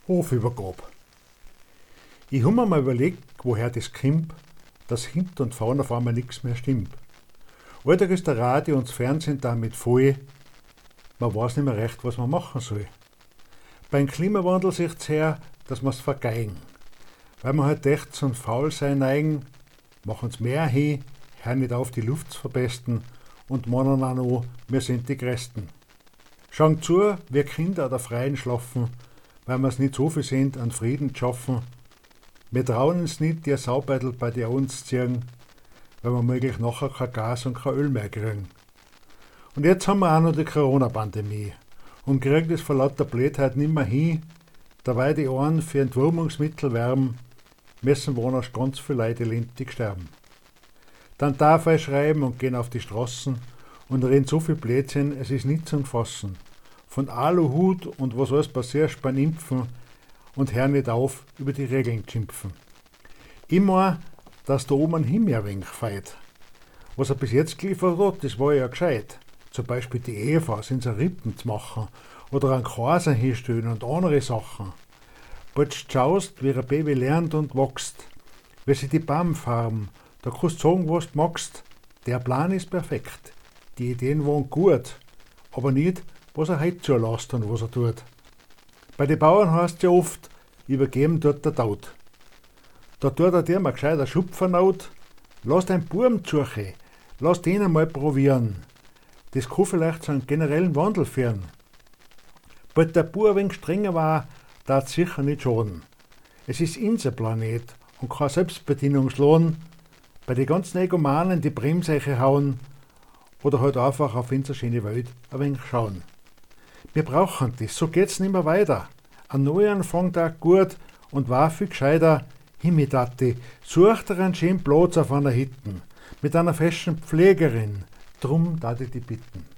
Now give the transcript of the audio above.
Hofübergabe. Ich habe mir mal überlegt, woher das kommt, dass hinten und vorne auf einmal nichts mehr stimmt. Alltag ist der Radio und das Fernsehen damit voll, man weiß nicht mehr recht, was man machen soll. Beim Klimawandel sieht es her, dass wir es vergeigen. Weil wir halt echt zum Faulsein neigen, machen es mehr hin, hören nicht auf, die Luft zu verpesten und meinen auch noch, wir sind die Größten. Schauen zu, wie Kinder an der Freien schlafen, weil wir es nicht so viel sind, an Frieden zu schaffen. Wir trauen uns nicht, die Saubeutel bei die uns zu ziehen, weil wir möglich nachher kein Gas und kein Öl mehr kriegen. Und jetzt haben wir auch noch die Corona-Pandemie und kriegen das vor lauter Blödheit nicht mehr hin, dabei die einen für Entwurmungsmittel werben, müssen woanders ganz viele Leute lintig sterben. Dann darf er schreiben und gehen auf die Straßen und reden so viel Blödsinn, es ist nicht zu fassen. Von Aluhut und was alles passiert beim Impfen und hör nicht auf, über die Regeln zu schimpfen. Immer, dass da oben ein Himmel ein wenig feit. Was er bis jetzt geliefert hat, das war ja gescheit. Zum Beispiel die Eva, sind so Rippen zu machen oder einen Käse hinstellen und andere Sachen. Bald schaust, wie ein Baby lernt und wächst, wie sie die Baum farben, da kannst du sagen, was du magst. Der Plan ist perfekt, die Ideen waren gut, aber nicht, was er heute zulässt und was er tut. Bei den Bauern heißt es ja oft, übergeben tut der Tod. Da tut er dir mal gescheit ein Schupfernot, lass deinen Buben suchen, lass den einmal probieren. Das kann vielleicht zu einem generellen Wandel führen. Bald der Bub ein wenig strenger war, darf sicher nicht schaden. Es ist unser Planet und kein Selbstbedienungslohn. Bei den ganzen Egomanen die Bremseiche hauen oder halt einfach auf unsere schöne Welt ein wenig schauen. Wir brauchen das, so geht's nicht mehr weiter. Ein Neuanfang tag gut und war viel gescheiter. Himmidati, such dir einen schönen Platz auf einer Hütten mit einer festen Pflegerin. Drum darf ich dich bitten.